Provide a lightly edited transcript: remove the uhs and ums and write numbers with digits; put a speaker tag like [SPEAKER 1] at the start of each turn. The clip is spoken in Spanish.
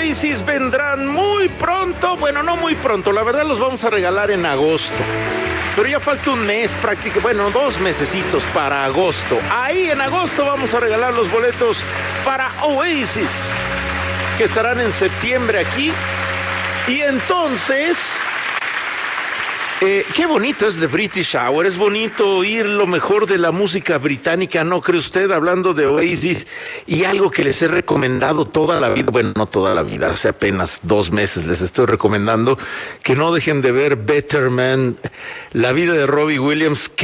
[SPEAKER 1] Oasis vendrán muy pronto. Bueno, no muy pronto, la verdad los vamos a regalar en agosto. Pero ya falta un mes prácticamente, bueno, 2 mesecitos para agosto. Ahí en agosto vamos a regalar los boletos para Oasis, que estarán en septiembre aquí. Y entonces, qué bonito es The British Hour, es bonito oír lo mejor de la música británica, ¿no cree usted? Hablando de Oasis y algo que les he recomendado toda la vida, bueno, no toda la vida, hace apenas 2 meses les estoy recomendando que no dejen de ver Better Man, la vida de Robbie Williams.